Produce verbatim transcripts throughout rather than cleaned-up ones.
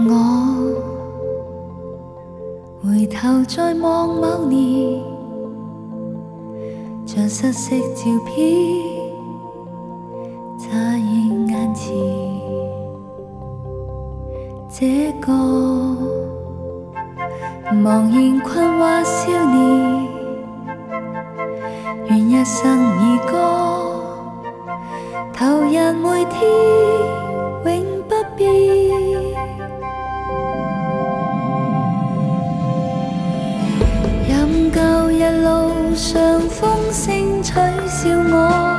我回頭再望某年，像失色照片乍現眼前，這個茫然困惑少年，願一生以歌投入每天永不變。任舊日路上風聲取笑我，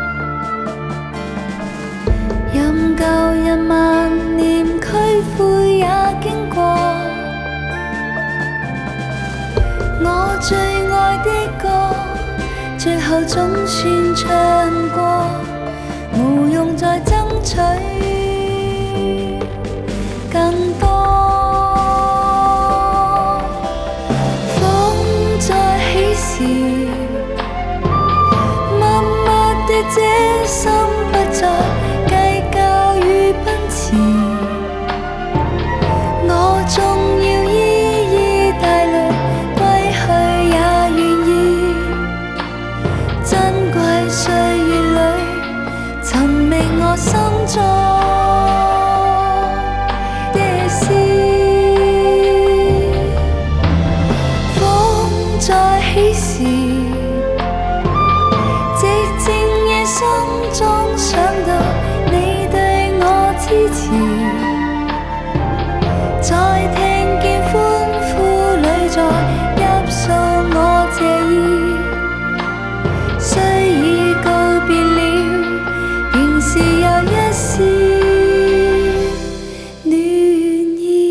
任舊日萬念俱灰也經過，我最愛的歌最後總算唱過，無用再爭取更多。風再起時，默默的這心不再計較與奔馳，我縱要依依帶淚歸去也願意，珍貴歲月裏尋覓我心中的詩。風再起時，寂靜夜心中想到你對我支持，再聽見歡呼裏在泣訴我謝意，雖已告別了，仍是有一絲暖意。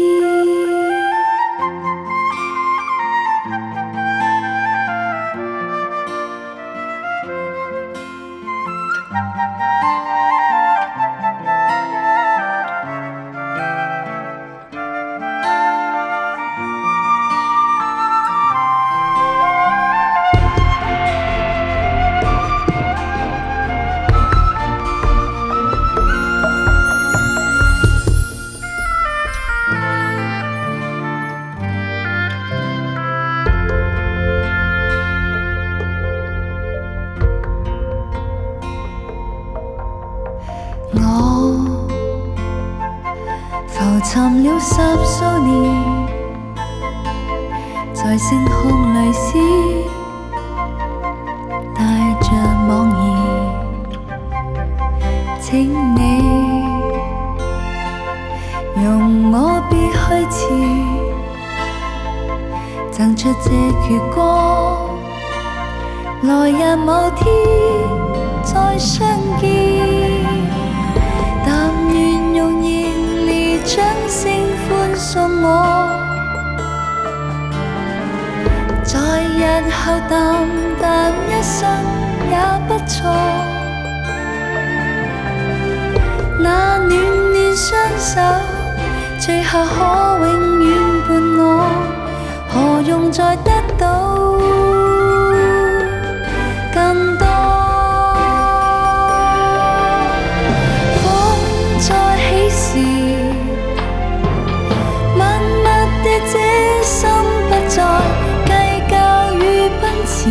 我浮沉了十數年，在星空裏思，帶着茫然，請你容我別去遲，贈出這闕歌，來日某天再相見。但願用熱烈掌聲歡送我，在日後淡淡一生也不錯。那暖暖雙手，最後可永遠伴我，何用再得到更多？這心不再計較與奔馳，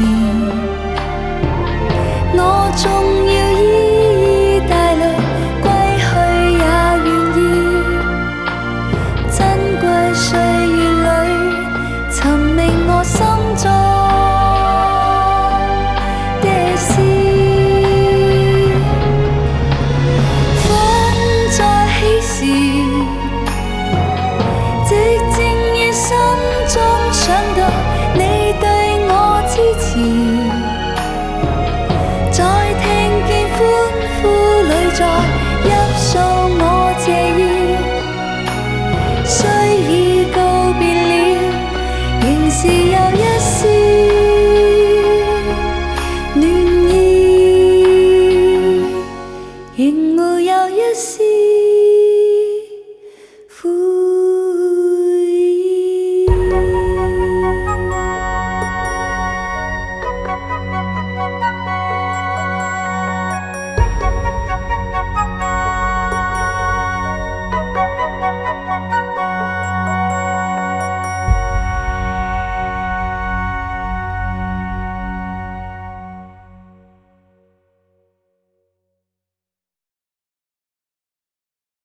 我縱要依依帶淚歸去也願意，珍貴歲月裏尋覓我心中的詩。風再起時，心中想到你對我支持，再聽見歡呼裏在泣訴我謝意，雖已告別了，仍是有一絲暖意，仍沒有